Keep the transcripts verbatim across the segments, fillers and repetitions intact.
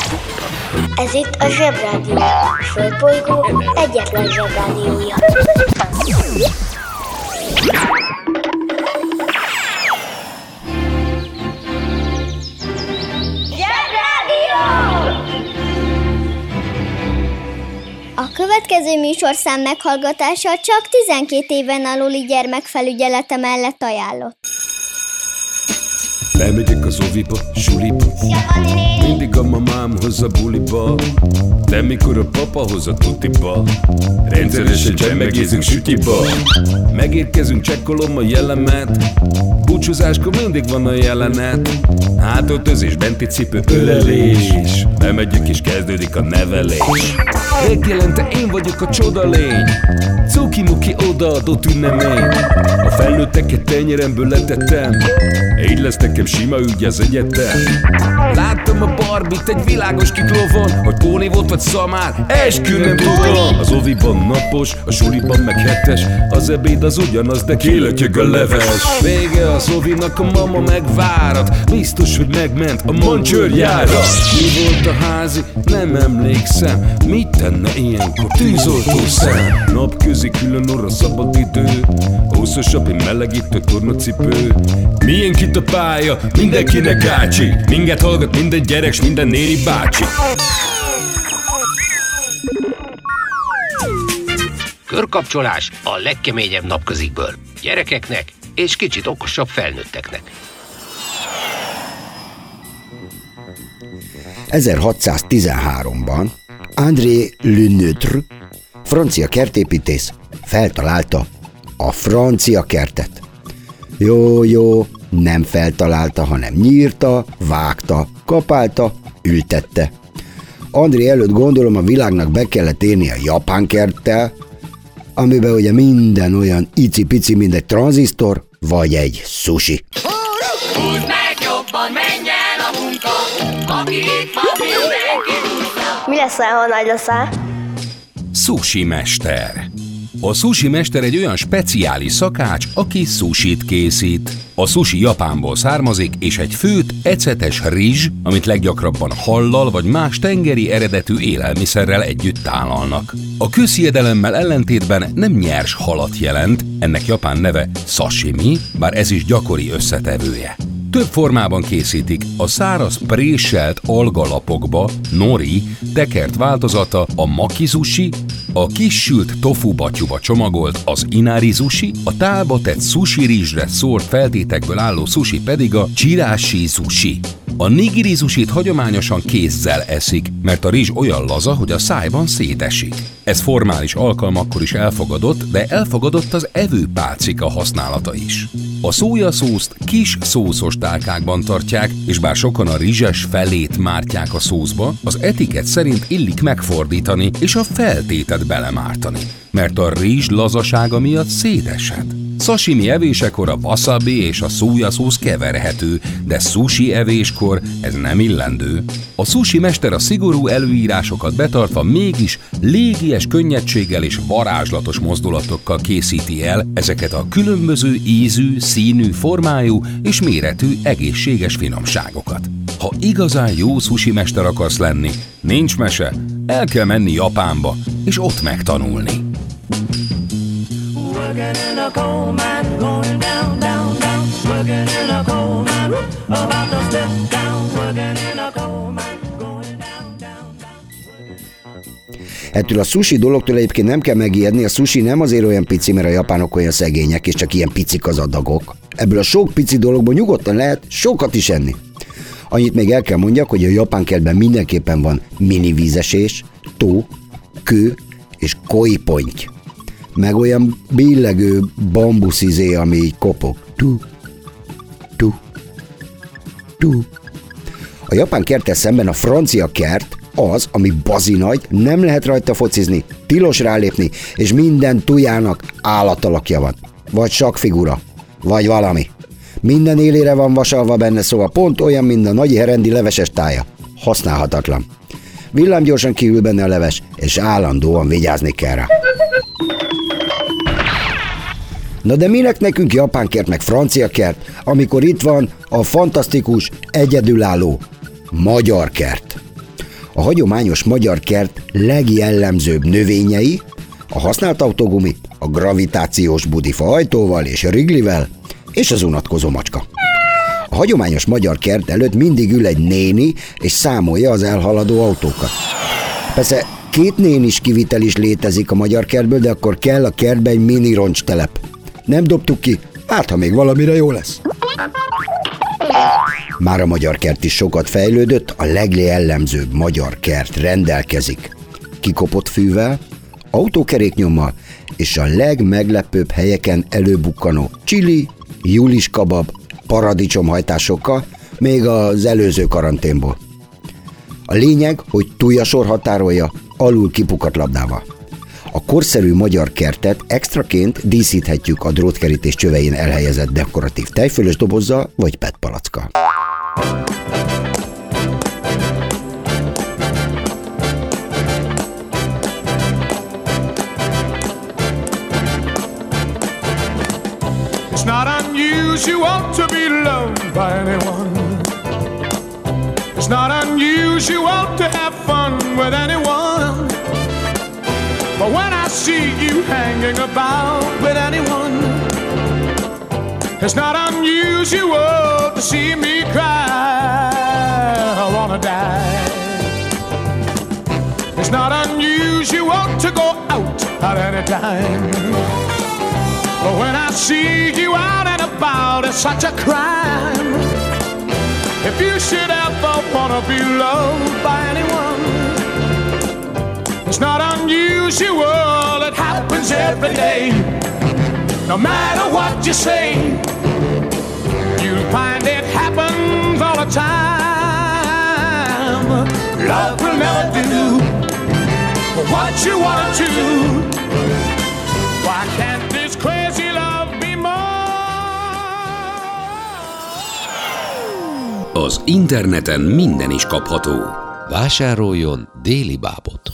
Ez itt a Zsebrádió, a Földbolygó egyetlen Zsebrádiója. Zsebrádió! A következő műsorszám meghallgatása csak tizenkét éven aluli gyermekfelügyelete mellett ajánlott. Lemegyek az oviba, suliba, mindig a mamám hoz a buliba, de mikor a papa hoz a tutiba, rendszeresen csemmegézünk sütiba. Megérkezünk, csekkolom a jellemet, búcsúzáskor mindig van a jelenet. Hátöltözés, benti cipő, ölelés, bemegyünk és kezdődik a nevelés. Megjelente én vagyok a csodalény, cuki-muki odaadott ünnemény. A felnőtteket tenyeremből letettem, így lesz nekem sima ügy az egyetem. Láttam a Barbit egy világos kiklovon, hogy Póni volt vagy szamár, eskü nem tudom. Az oviban napos, a suliban meg hetes, az ebéd az ugyanaz, de kilötyög a leves. Vége az ovinak, a mama megvárat, biztos, hogy megment a mancsőrjára. Mi volt a házi? Nem emlékszem. Mit tenne ilyenkor tűzoltó szem? Napközi külön orra szabad idő, húszosabb, én melegítő tornacipő. Milyen kit a pálya, mindenkinek ácsi, minket hallgat minden gyerek s minden néri bácsi. Körkapcsolás a legkeményebb napközikből. Gyerekeknek és kicsit okosabb felnőtteknek. ezerhatszáztizenháromban André Lenôtre, francia kertépítész feltalálta a francia kertet. Jó, jó, nem feltalálta, hanem nyírta, vágta, kapálta, ültette. André előtt gondolom a világnak be kellett érni a japán kerttel, amiben ugye minden olyan icipici, mint egy tranzisztor, vagy egy sushi. Húzd meg jobban, menj el a munka, aki itt van, mindenki húzza. Mi leszel, ha nagy leszel? Sushi mester. A sushi mester egy olyan speciális szakács, aki sushit készít. A sushi Japánból származik, és egy főt, ecetes rizs, amit leggyakrabban hallal vagy más tengeri eredetű élelmiszerrel együtt tálalnak. A közhiedelemmel ellentétben nem nyers halat jelent, ennek japán neve sashimi, bár ez is gyakori összetevője. Több formában készítik, a száraz préselt algalapokba, nori, tekert változata a maki sushi, a kissült tofu batyuba csomagolt az inari sushi, a tálba tett sushi rizsre szórt feltétekből álló sushi pedig a chirashi sushi. A nigiri sushit hagyományosan kézzel eszik, mert a rizs olyan laza, hogy a szájban szétesik. Ez formális alkalmakkor is elfogadott, de elfogadott az evőpálcika használata is. A szójaszószt kis szószos tálkákban tartják, és bár sokan a rizses felét mártják a szószba, az etikett szerint illik megfordítani és a feltétet belemártani, mert a rizs lazasága miatt széteshet. Sashimi evésekor a wasabi és a szójaszósz keverhető, de sushi evéskor ez nem illendő. A sushi mester a szigorú előírásokat betartva mégis légies könnyedséggel és varázslatos mozdulatokkal készíti el ezeket a különböző ízű, színű, formájú és méretű egészséges finomságokat. Ha igazán jó sushi mester akarsz lenni, nincs mese, el kell menni Japánba és ott megtanulni. Working in a coal mine, going down, down, down. Working in a coal mine, about to step down. Working in a coal mine, going down, down, down. Ettől a sushi dologtól egyébként nem kell megijedni, a sushi nem azért olyan pici, mert a japánok olyan szegények, és csak ilyen picik az adagok. Ebből a sok pici dologból nyugodtan lehet sokat is enni. Annyit még el kell mondjak, hogy a japán kertben mindenképpen van mini vízesés, tó, kő és koi ponty. Meg olyan billegő bambuszizé, ami így kopog. Tú, tú, tú. A japán kerttel szemben a francia kert az, ami bazinagy, nem lehet rajta focizni, tilos rálépni, és minden tujának állatalakja van. Vagy sakfigura, vagy valami. Minden élére van vasalva benne, szóval pont olyan, mint a nagy herendi leveses tája. Használhatatlan. Villámgyorsan kívül benne a leves, és állandóan vigyázni kell rá. Na de minek nekünk japán kert meg francia kert, amikor itt van a fantasztikus, egyedülálló magyar kert? A hagyományos magyar kert legjellemzőbb növényei a használt autógumi, a gravitációs budifa ajtóval és a riglivel, és az unatkozó macska. A hagyományos magyar kert előtt mindig ül egy néni, és számolja az elhaladó autókat. Persze két nénis kivitel is létezik a magyar kertből, de akkor kell a kertbe egy mini roncstelep. Nem dobtuk ki, hát ha még valamire jó lesz. Már a magyar kert is sokat fejlődött, a legjellemzőbb magyar kert rendelkezik kikopott fűvel, autókeréknyommal és a legmeglepőbb helyeken előbukkanó csili, julis kabab, paradicsomhajtásokkal, még az előző karanténból. A lényeg, hogy túljasor határolja alul kipukat labdával. A korszerű magyar kertet extraként díszíthetjük a drótkerítés csövein elhelyezett dekoratív tejfölös dobozzal vagy pet palackkal. It's not unusual to be loved by anyone. It's not unusual to have fun with anyone. But when I see you hanging about with anyone, it's not unusual to see me cry. I wanna die. It's not unusual to go out at any time. But when I see you out and about, it's such a crime. If you should ever wanna be loved by anyone, it's not unusual, it happens every day. No matter what you say, you'll find it happens all the time. Love will never do what you want to do. Why can't this crazy love be more? Az interneten minden is kapható. Vásároljon Déli Bábot.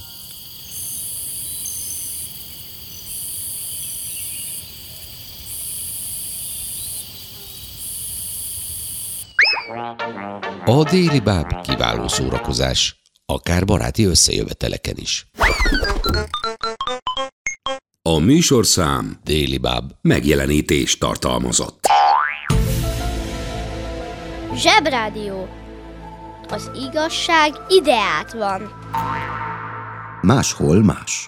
A Déli Báb kiváló szórakozás, akár baráti összejöveteleken is. A műsorszám Déli Báb megjelenítést tartalmazott. Zsebrádió. Az igazság ideát van. Máshol más.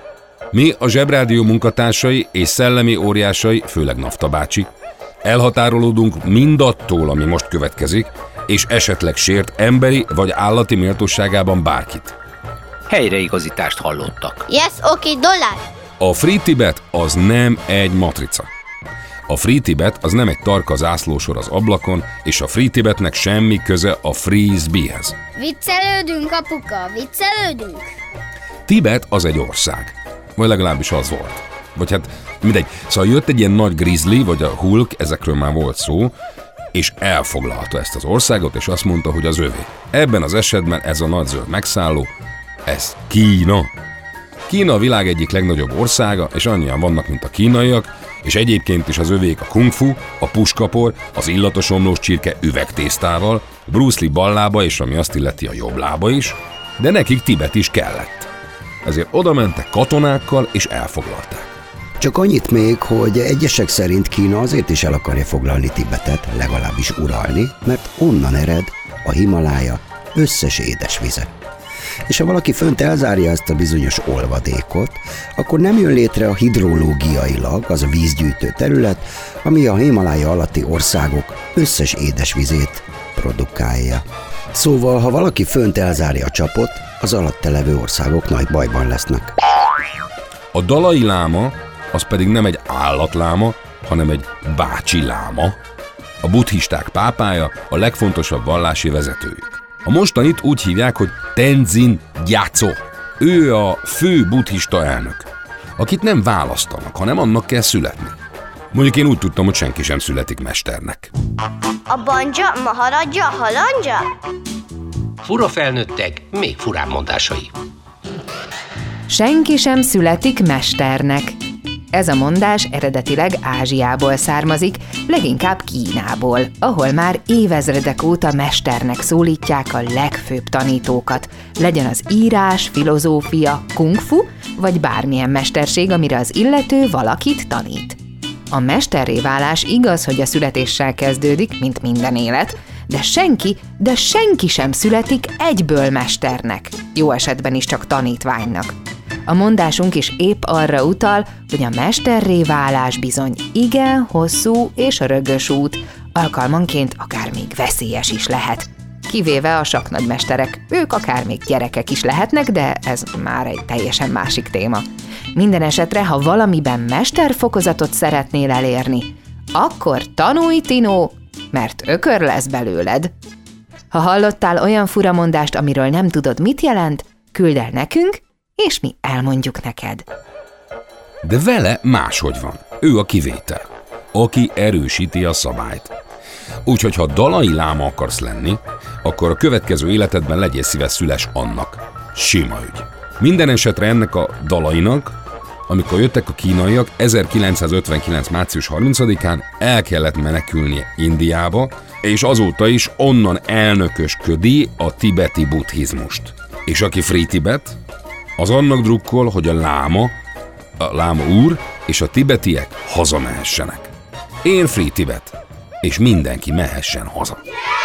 Mi a Zsebrádió munkatársai és szellemi óriásai, főleg Nafta bácsi, elhatárolódunk mindattól, ami most következik, és esetleg sért emberi vagy állati méltóságában bárkit. helyreigazítást hallottak. Yes, oké, okay, dollár. A Free Tibet az nem egy matrica. A Free Tibet az nem egy tarka zászlósor az ablakon, és a Free Tibetnek semmi köze a Frisbeehez. Viccelődünk, apuka, viccelődünk. Tibet az egy ország. Vagy legalábbis az volt. Vagy hát mindegy. Szóval jött egy ilyen nagy grizzly, vagy a Hulk, ezekről már volt szó, és elfoglalta ezt az országot, és azt mondta, hogy az övé. Ebben az esetben ez a nagy zöld megszálló, ez Kína. Kína a világ egyik legnagyobb országa, és annyian vannak, mint a kínaiak, és egyébként is az övék a kung fu, a puskapor, az illatos omlós csirke üvegtésztával, Bruce Lee ballába, és ami azt illeti a jobb lába is, de nekik Tibet is kellett. Ezért oda mentek katonákkal, és elfoglalták. Csak annyit még, hogy egyesek szerint Kína azért is el akarja foglalni Tibetet, legalábbis uralni, mert onnan ered a Himalája összes édesvize. És ha valaki fönt elzárja ezt a bizonyos olvadékot, akkor nem jön létre a hidrológiailag az a vízgyűjtő terület, ami a Himalája alatti országok összes édesvizét produkálja. Szóval, ha valaki fönt elzárja a csapot, az alatte levő országok nagy bajban lesznek. A dalai láma az pedig nem egy állatláma, hanem egy bácsi láma. A buddhisták pápája, a legfontosabb vallási vezetőjük. A mostanit úgy hívják, hogy Tenzin Gyatso. Ő a fő buddhista elnök, akit nem választanak, hanem annak kell születni. Mondjuk én úgy tudtam, hogy senki sem születik mesternek. A banja, maharadja, halandja? Fura felnőttek, még furább mondásai. Senki sem születik mesternek. Ez a mondás eredetileg Ázsiából származik, leginkább Kínából, ahol már évezredek óta mesternek szólítják a legfőbb tanítókat, legyen az írás, filozófia, kung-fu, vagy bármilyen mesterség, amire az illető valakit tanít. A mesterré válás igaz, hogy a születéssel kezdődik, mint minden élet, de senki, de senki sem születik egyből mesternek, jó esetben is csak tanítványnak. A mondásunk is épp arra utal, hogy a mesterré válás bizony igen hosszú és rögös út, alkalmanként akár még veszélyes is lehet. Kivéve a sakknagymesterek, ők akár még gyerekek is lehetnek, de ez már egy teljesen másik téma. Minden esetre, ha valamiben mesterfokozatot szeretnél elérni, akkor tanulj, Tinó, mert ökör lesz belőled. Ha hallottál olyan furamondást, amiről nem tudod, mit jelent, küldd el nekünk, és mi elmondjuk neked. De vele máshogy van. Ő a kivétel, aki erősíti a szabályt. Úgyhogy ha dalai láma akarsz lenni, akkor a következő életedben legyél szíves szüles annak. Sima ügy. Minden esetre ennek a dalainak, amikor jöttek a kínaiak, ezerkilencszázötvenkilenc március harmincadikán el kellett menekülnie Indiába, és azóta is onnan elnökösködi a tibeti buddhizmust. És aki Free Tibet, az annak drukkol, hogy a láma, a láma úr és a tibetiek hazamehessenek. Én Free Tibet, és mindenki mehessen haza.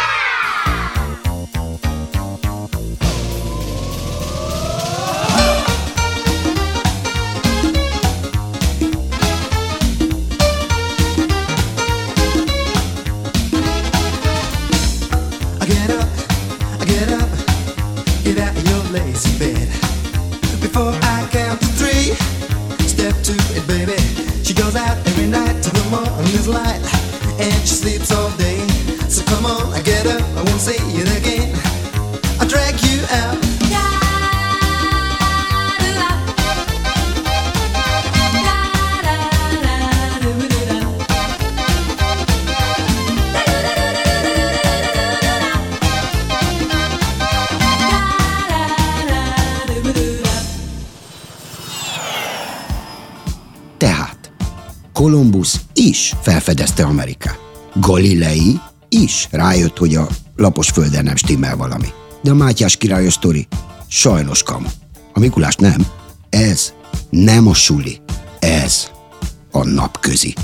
Kolumbusz is felfedezte Amerikát. Galilei is rájött, hogy a lapos földön nem stimmel valami. De a Mátyás királyos sztori sajnos kamu. A Mikulás nem. Ez nem a suli. Ez a napközi.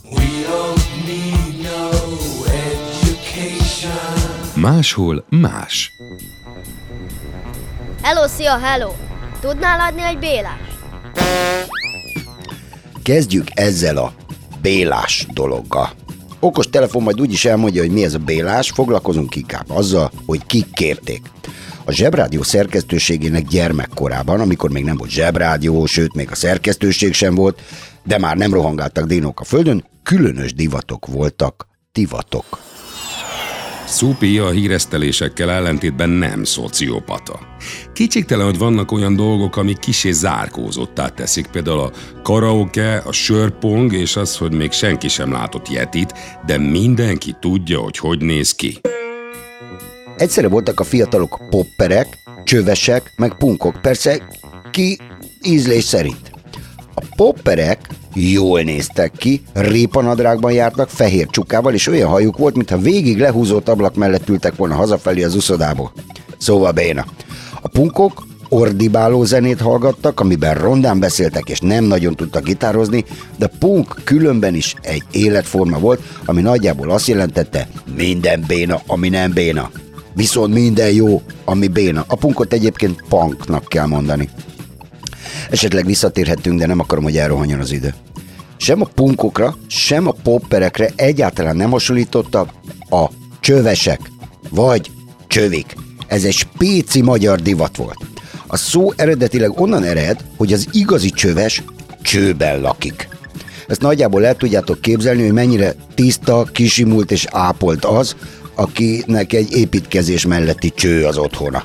Máshol más. Hello, szia, hello! Tudnál adni egy Bélás? Kezdjük ezzel a Bélás dologgal. Okos telefon majd úgyis elmondja, hogy mi ez a Bélás, foglalkozunk inkább azzal, hogy kik kérték. A Zsebrádió szerkesztőségének gyermekkorában, amikor még nem volt Zsebrádió, sőt még a szerkesztőség sem volt, de már nem rohangáltak dinók a földön, különös divatok voltak, divatok. Szupi a híresztelésekkel ellentétben nem szociopata. Kétségtelen, hogy vannak olyan dolgok, amik kissé zárkózottá teszik, például a karaoke, a sörpong, és az, hogy még senki sem látott Yetit, de mindenki tudja, hogy hogy néz ki. Egyszerre voltak a fiatalok popperek, csövesek, meg punkok, persze ki ízlés szerint. A popperek jól néztek ki, répanadrágban jártak, fehér csukával, és olyan hajuk volt, mintha végig lehúzott ablak mellett ültek volna hazafelé az uszodából. Szóval béna. A punkok ordibáló zenét hallgattak, amiben rondán beszéltek, és nem nagyon tudtak gitározni, de punk különben is egy életforma volt, ami nagyjából azt jelentette, minden béna, ami nem béna. Viszont minden jó, ami béna. A punkot egyébként punknak kell mondani. Esetleg visszatérhetünk, de nem akarom, hogy elrohanjon az idő. Sem a punkokra, sem a popperekre egyáltalán nem hasonlítottak a csövesek, vagy csövik. Ez egy spéci magyar divat volt. A szó eredetileg onnan ered, hogy az igazi csöves csőben lakik. Ezt nagyjából el tudjátok képzelni, hogy mennyire tiszta, kisimult és ápolt az, akinek egy építkezés melletti cső az otthona.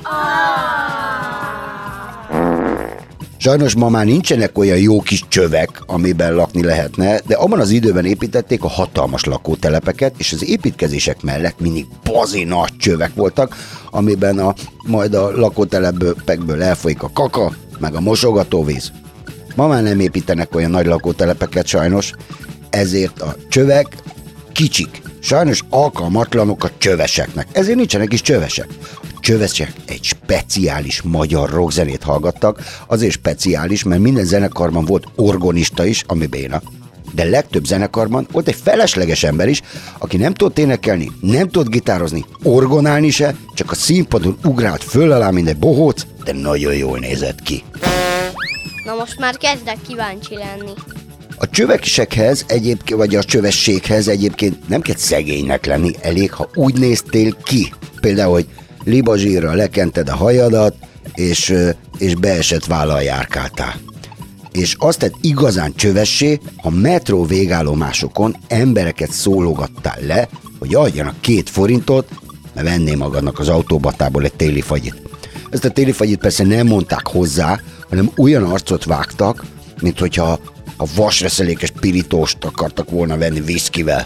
Sajnos ma már nincsenek olyan jó kis csövek, amiben lakni lehetne, de abban az időben építették a hatalmas lakótelepeket, és az építkezések mellett mindig bazi nagy csövek voltak, amiben a, majd a lakótelepekből elfolyik a kaka, meg a mosogatóvíz. Ma már nem építenek olyan nagy lakótelepeket sajnos, ezért a csövek kicsik. Sajnos alkalmatlanok a csöveseknek, ezért nincsenek is csövesek. A csövesek egy speciális magyar rockzenét hallgattak, azért speciális, mert minden zenekarban volt orgonista is, ami béna. De legtöbb zenekarban volt egy felesleges ember is, aki nem tudott énekelni, nem tudott gitározni, orgonálni se, csak a színpadon ugrált föl alá, mint egy bohóc, de nagyon jól nézett ki. Na most már kezdek kíváncsi lenni. A csövesekhez egyébként, vagy a csövességhez egyébként nem kell szegénynek lenni, elég, ha úgy néztél ki. Például, hogy libazsírra lekented a hajadat, és, és beesett vállal járkáltál. És azt tett igazán csövessé, ha metró végállomásokon embereket szólogattál le, hogy adjanak két forintot, mert venné magadnak az autóbatából egy téli fagyit. Ezt a téli fagyit persze nem mondták hozzá, hanem olyan arcot vágtak, mint hogyha a vasreszelékes pirítóst akartak volna venni viszkivel.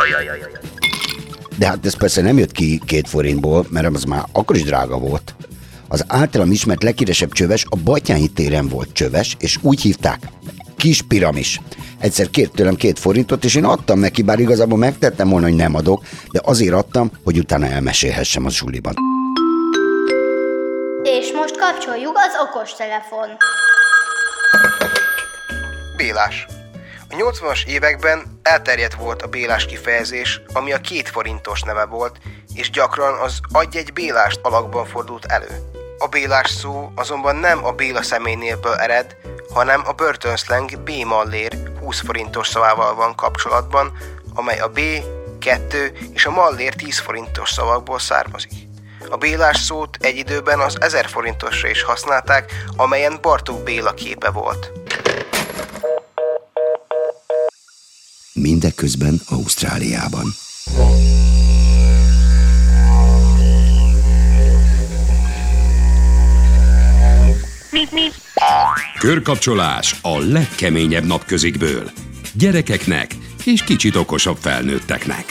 De hát ez persze nem jött ki két forintból, mert az már akkor is drága volt. Az általam ismert leghíresebb csöves a Batthyány téren volt csöves, és úgy hívták, Kis Piramis. Egyszer kért tőlem két forintot, és én adtam neki, bár igazából megtettem volna, hogy nem adok, de azért adtam, hogy utána elmesélhessem a suliban. És most kapcsoljuk az okostelefon. Bélás. A nyolcvanas években elterjedt volt a bélás kifejezés, ami a két forintos neve volt, és gyakran az adj egy bélást alakban fordult elő. A bélás szó azonban nem a Béla személynévből ered, hanem a börtönszleng B-mallér húsz forintos szavával van kapcsolatban, amely a B, kettő és a mallér tíz forintos szavakból származik. A bélás szót egy időben az ezer forintosra is használták, amelyen Bartók Béla képe volt. Mindeközben Ausztráliában. Körkapcsolás a legkeményebb napközikből. Gyerekeknek és kicsit okosabb felnőtteknek.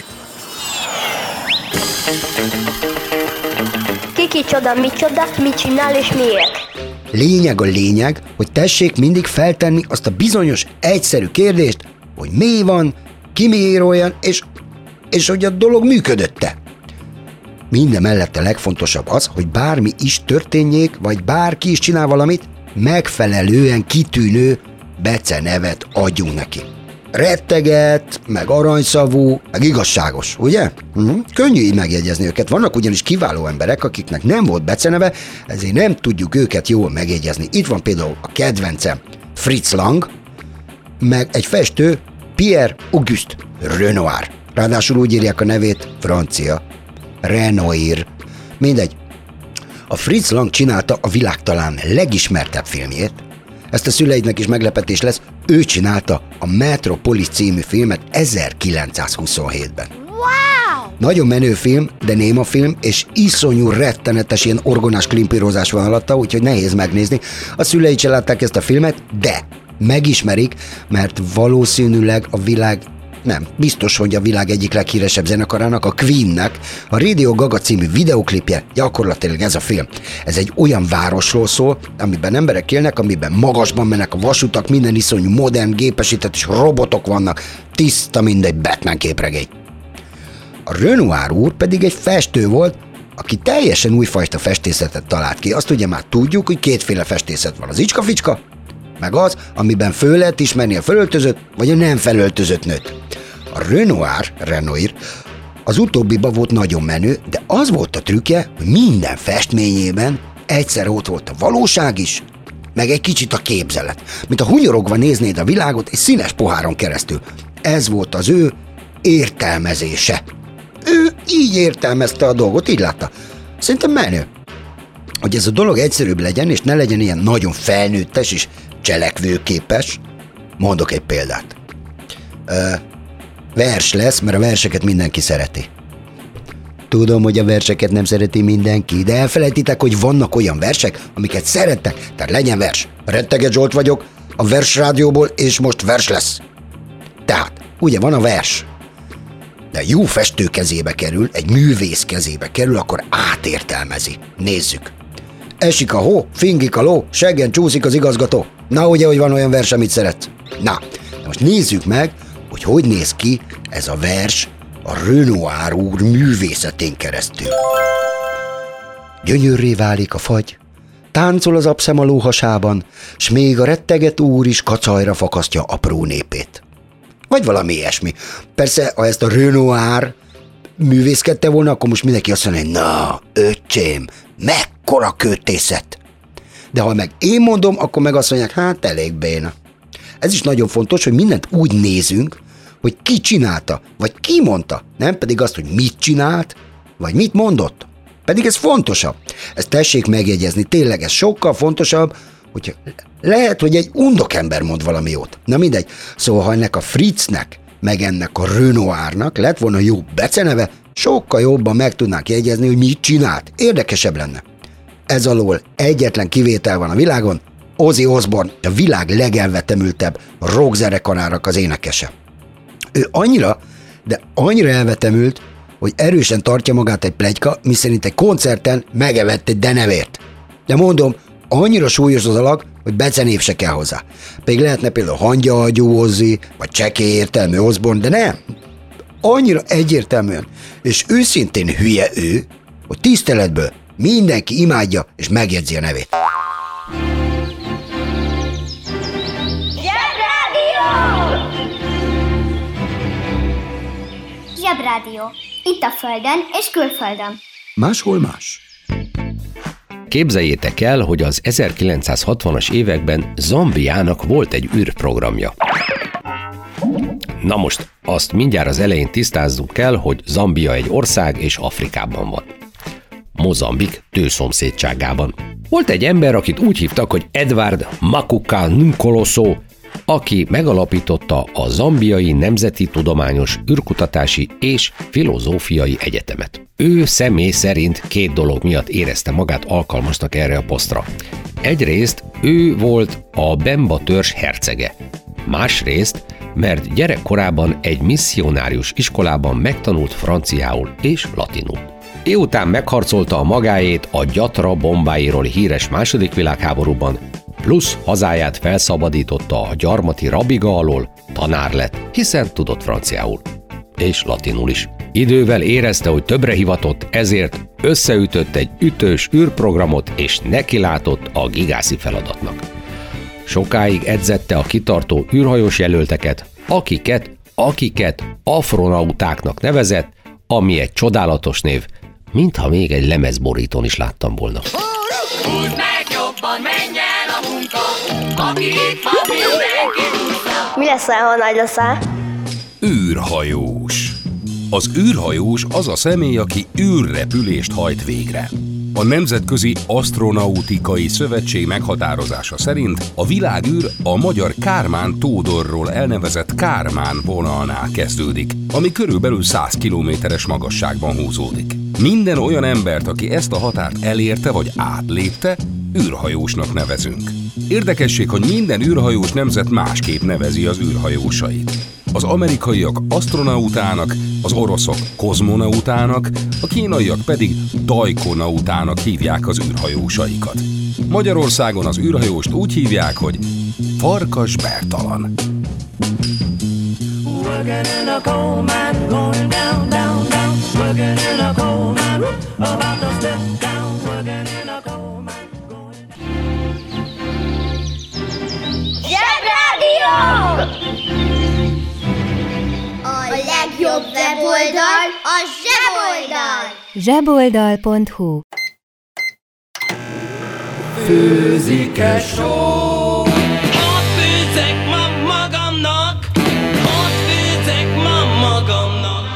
Ki kicsoda, micsoda, mit csinál és miért? Lényeg a lényeg, hogy tessék mindig feltenni azt a bizonyos, egyszerű kérdést, hogy mi van, ki miért olyan, és, és hogy a dolog működött-e. Minden mellett a legfontosabb az, hogy bármi is történjék, vagy bárki is csinál valamit, megfelelően kitűnő becenevet adjunk neki. Retteget, meg aranyszavú, meg igazságos, ugye? Uh-huh. Könnyű így megjegyezni őket. Vannak ugyanis kiváló emberek, akiknek nem volt beceneve, ezért nem tudjuk őket jól megjegyezni. Itt van például a kedvencem Fritz Lang, meg egy festő Pierre Auguste Renoir. Ráadásul úgy írják a nevét, francia. Renoir. Mindegy. A Fritz Lang csinálta a világ talán legismertebb filmjét. Ezt a szüleidnek is meglepetés lesz. Ő csinálta a Metropolis című filmet ezerkilencszázhuszonhétben. Wow! Nagyon menő film, de néma film, és iszonyú rettenetes ilyen orgonás klimpírozás van alatta, úgyhogy nehéz megnézni. A szüleid se látták ezt a filmet, de megismerik, mert valószínűleg a világ, nem, biztos, hogy a világ egyik leghíresebb zenekarának, a Queennek a Radio Gaga című videoklipje gyakorlatilag ez a film. Ez egy olyan városról szól, amiben emberek élnek, amiben magasban mennek a vasutak, minden iszonyú modern, gépesített és robotok vannak, tiszta mindegy Batman képregény. A Renoir úr pedig egy festő volt, aki teljesen újfajta festészetet talált ki. Azt ugye már tudjuk, hogy kétféle festészet van, az icska-ficska, meg az, amiben föl lehet ismerni a felöltözött, vagy a nem felöltözött nőt. A Renoir, Renoir, az utóbbiba volt nagyon menő, de az volt a trükkje, hogy minden festményében egyszer ott volt a valóság is, meg egy kicsit a képzelet. Mint a hunyorogva néznéd a világot egy színes poháron keresztül. Ez volt az ő értelmezése. Ő így értelmezte a dolgot, így látta. Szerintem menő. Hogy ez a dolog egyszerűbb legyen, és ne legyen ilyen nagyon felnőttes és cselekvőképes, mondok egy példát. Ö, vers lesz, mert a verseket mindenki szereti. Tudom, hogy a verseket nem szereti mindenki, de elfelejtitek, hogy vannak olyan versek, amiket szerettek, tehát legyen vers. Retteget Zsolt vagyok, a Versrádióból, és most vers lesz. Tehát, ugye van a vers, de jó festő kezébe kerül, egy művész kezébe kerül, akkor átértelmezi. Nézzük. Esik a hó, fingik a ló, seggen csúszik az igazgató. Na, ugye, hogy van olyan vers, amit szeretsz? Na, de most nézzük meg, hogy hogy néz ki ez a vers a Renoir úr művészetén keresztül. Gyönyörré válik a fagy, táncol az abszem a lóhasában, s még a retteget úr is kacajra fakasztja apró népét. Vagy valami ilyesmi. Persze, ha ezt a Renoir művészkedte volna, akkor most mindenki azt mondja, hogy na, öcsém, mekkora költészet. De ha meg én mondom, akkor meg azt mondják, hát elég béna. Ez is nagyon fontos, hogy mindent úgy nézünk, hogy ki csinálta, vagy ki mondta, nem pedig azt, hogy mit csinált, vagy mit mondott. Pedig ez fontosabb. Ezt tessék megjegyezni, tényleg ez sokkal fontosabb, hogyha lehet, hogy egy undokember mond valami jót. Na mindegy. Szóval, ha ennek a Fritznek, meg ennek a Renoirnak lett volna jó beceneve, sokkal jobban meg tudnánk jegyezni, hogy mit csinált. Érdekesebb lenne. Ez alól egyetlen kivétel van a világon, Ozzy Osbourne, a világ legelvetemültebb rockzenekarának az énekese. Ő annyira, de annyira elvetemült, hogy erősen tartja magát egy pletyka, miszerint egy koncerten megevett egy denevért. De mondom, annyira súlyos az alag, hogy becenév se kell hozzá. Pedig lehetne például hangyahagyú Ozzy, vagy csekély értelmű Osbourne, de nem. Annyira egyértelműen, és őszintén hülye ő, hogy tiszteletből mindenki imádja és megjegyzi a nevét. Zsebrádió. Itt a Földön és külföldön. Máshol más. Képzeljétek el, hogy az ezerkilencszázhatvanas években Zambiának volt egy űrprogramja. Na most, azt mindjárt az elején tisztázzuk kell, hogy Zambia egy ország és Afrikában van. Mozambik tőszomszédságában. Volt egy ember, akit úgy hívtak, hogy Edward Makuka Nkoloso, aki megalapította a Zambiai Nemzeti Tudományos űrkutatási és Filozófiai Egyetemet. Ő személy szerint két dolog miatt érezte magát alkalmasnak erre a posztra. Egyrészt ő volt a Bemba törzs hercege. Másrészt, mert gyerekkorában egy misszionárius iskolában megtanult franciául és latinul. Éután megharcolta a magáét a gyatra bombáiról híres második világháborúban, plusz hazáját felszabadította a gyarmati rabiga alól, tanár lett, hiszen tudott franciául. És latinul is. Idővel érezte, hogy többre hivatott, ezért összeütött egy ütős űrprogramot, és nekilátott a gigászi feladatnak. Sokáig edzette a kitartó űrhajós jelölteket, akiket, akiket afronautáknak nevezett, ami egy csodálatos név, mintha még egy lemezborítón is láttam volna. Húzd meg jobban, menj el a munka, aki itt van, mindenki húzza. Mi leszel, ha nagy leszel? űrhajós. Az űrhajós az a személy, aki űrrepülést hajt végre. A Nemzetközi Asztronautikai Szövetség meghatározása szerint a világűr a magyar Kármán Tódorról elnevezett Kármán vonalnál kezdődik, ami körülbelül száz kilométeres magasságban húzódik. Minden olyan embert, aki ezt a határt elérte vagy átlépte, űrhajósnak nevezünk. Érdekesség, hogy minden űrhajós nemzet másképp nevezi az űrhajósait. Az amerikaiak asztronautának, az oroszok kozmonautának, a kínaiak pedig dajkonautának hívják az űrhajósaikat. Magyarországon az űrhajóst úgy hívják, hogy Farkas Bertalan. Working in a coal mine, going down, down, down. Working in a coal mine, about to step down. Working in a coal mine, going down. Zsebrádió! A legjobb weboldal a Zseboldal! zseboldal pont hu. Főzike só. Hadd főzzek ma magamnak, hadd főzzek ma magamnak.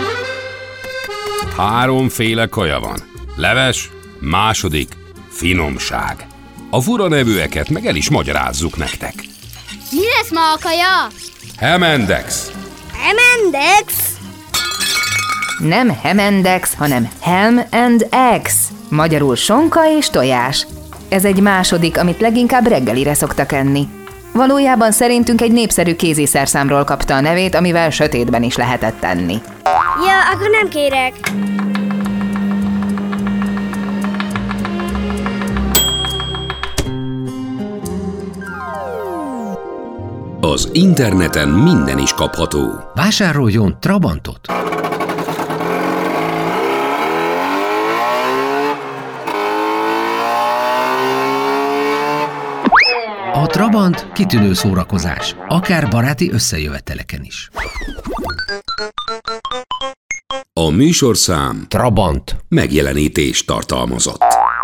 Háromféle kaja van. Leves, második, finomság. A fura nevűeket meg el is magyarázzuk nektek. Mi lesz ma a kaja? Hemendex. Hemendex? Nem Hemendex, hanem Ham and Eggs. Magyarul sonka és tojás. Ez egy második, amit leginkább reggelire szoktak enni. Valójában szerintünk egy népszerű kéziszerszámról kapta a nevét, amivel sötétben is lehetett tenni. Ja, akkor nem kérek. Az interneten minden is kapható. Vásároljon Trabantot! A Trabant kitűnő szórakozás, akár baráti összejöveteleken is. A műsorszám Trabant megjelenítést tartalmazott.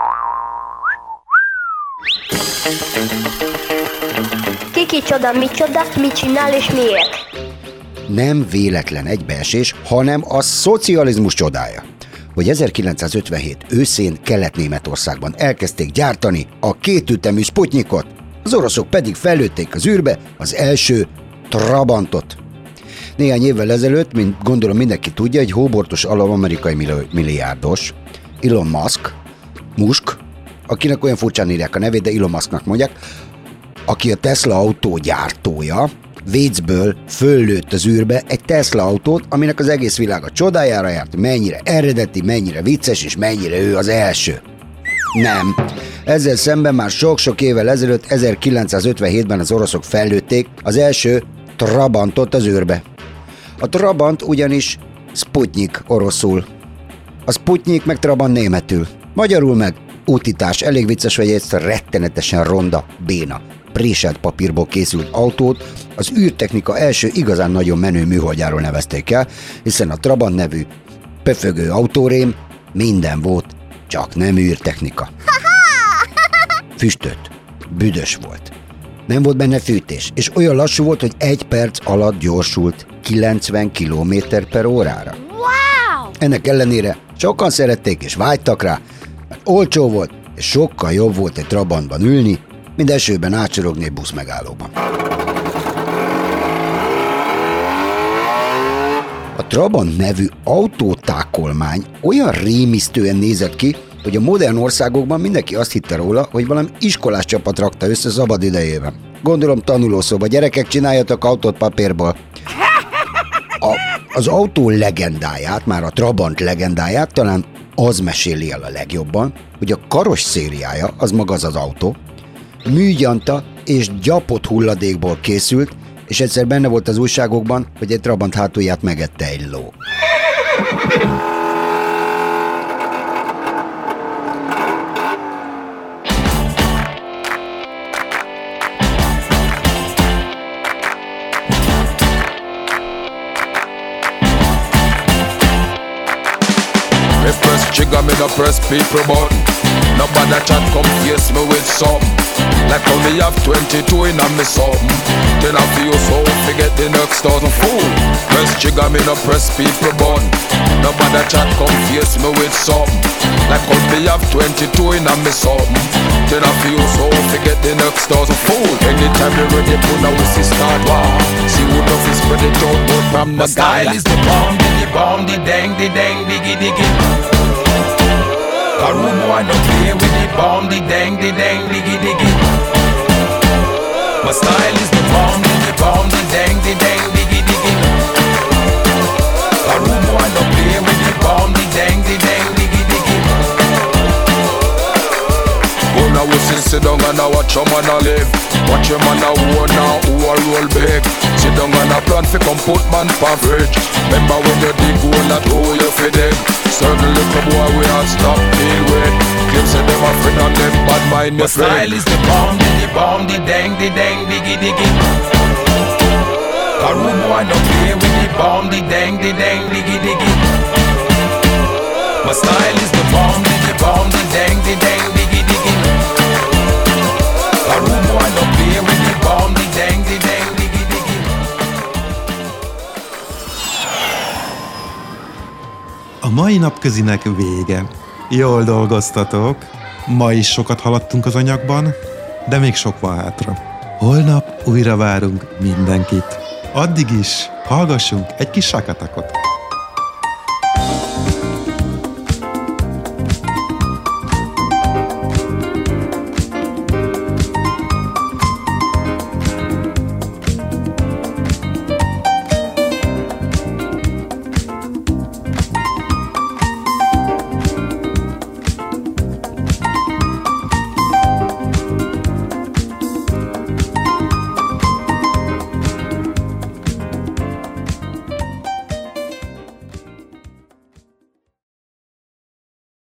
Ki kicsoda, micsoda, mit csinál és miért? Nem véletlen egybeesés, hanem a szocializmus csodája. Hogy ezerkilencszázötvenhét őszén Kelet-Németországban elkezdték gyártani a kétütemű Sputnikot, az oroszok pedig fellőtték az űrbe az első Trabantot. Néhány évvel ezelőtt, mint gondolom mindenki tudja, egy hóbortos alap-amerikai milliárdos, Elon Musk, Musk, akinek olyan furcsán írják a nevét, de Elon Musknak mondják, aki a Tesla autó gyártója, Vécből föllőtt az űrbe egy Tesla autót, aminek az egész világ a csodájára járt, mennyire eredeti, mennyire vicces, és mennyire ő az első. Nem. Ezzel szemben már sok-sok évvel ezelőtt, ezerkilencszázötvenhétben az oroszok fellőtték az első Trabantot az űrbe. A Trabant ugyanis Sputnik oroszul. A Sputnik meg Trabant németül. Magyarul meg útitás. Elég vicces, hogy ezt rettenetesen ronda, béna, préselt papírból készült autót az űrtechnika első igazán nagyon menő műholdjáról nevezték el, hiszen a Trabant nevű pöfögő autórém minden volt, csak nem űrtechnika. Füstöt, büdös volt. Nem volt benne fűtés, és olyan lassú volt, hogy egy perc alatt gyorsult kilencven kilométer per órára. Wow! Ennek ellenére sokan szerették és vágytak rá, mert olcsó volt, és sokkal jobb volt egy Trabantban ülni, mint esőben átsorogni egy buszmegállóban. A Trabant nevű autótákolmány olyan rémisztően nézett ki, hogy a modern országokban mindenki azt hitte róla, hogy valami iskolás csapat rakta össze szabad idejében. Gondolom tanulószoba, gyerekek, csináljatok autót papírból. A, az autó legendáját, már a Trabant legendáját talán az meséli el a legjobban, hogy a karosszériája, az maga az az autó, műgyanta és gyapott hulladékból készült, és egyszer benne volt az újságokban, hogy egy Trabant hátulját megette egy ló. Trigger me no press people button. Nobody chat come face me with something. Like how me have twenty-two in a me something. Then I feel so forget the next thousand fool. Press trigger me no press people button. Nobody chat come face me with something. Like how me have twenty-two in a me something. Then I feel so forget the next thousand fool. Anytime you ready put now we see start war. See who love is spread it out but from the style is the bomb, the bomb, the dang, the dang, diggy diggy. A room boy don't play with the bomb, the dang, the dang, diggy diggy. My style is the bomb, the bomb, the dang, the dang, diggy diggy. A room boy don't play with the bomb, the dang, the dang, diggy diggy. Go now we sit, sit down and I watch your man a live. Watch your man a war now, who a roll big. Sit down and a plan fi come put man for fridge. Remember when you dig hole that hole you fi dig. Certain little boy we all stop deal with. Claim say them a friend and them bad mind your friend. My style is the bomb, the bomb, the dang, the dang, diggy diggy. A room boy don't play with the bomb, the dang, the dang, diggy diggy. My style is the bomb, the bomb, the dang, the dang, diggy diggy. A room boy don't play with the bomb, the dang, the dang, diggy diggy. A mai napközinek vége. Jól dolgoztatok. Ma is sokat haladtunk az anyagban, de még sok van hátra. Holnap újra várunk mindenkit. Addig is hallgassunk egy kis sakatakot.